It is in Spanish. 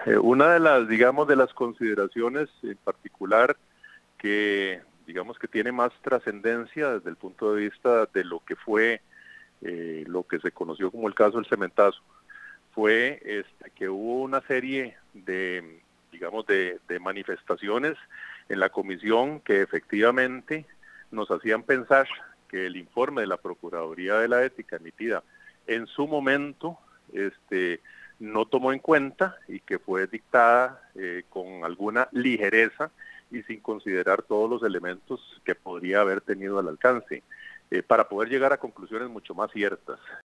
Una de las, digamos, de las consideraciones en particular que, digamos, que tiene más trascendencia desde el punto de vista de lo que fue lo que se conoció como el caso del cementazo, fue que hubo una serie de, digamos, de manifestaciones en la comisión que efectivamente nos hacían pensar que el informe de la Procuraduría de la Ética emitida en su momento, no tomó en cuenta y que fue dictada con alguna ligereza y sin considerar todos los elementos que podría haber tenido al alcance para poder llegar a conclusiones mucho más ciertas.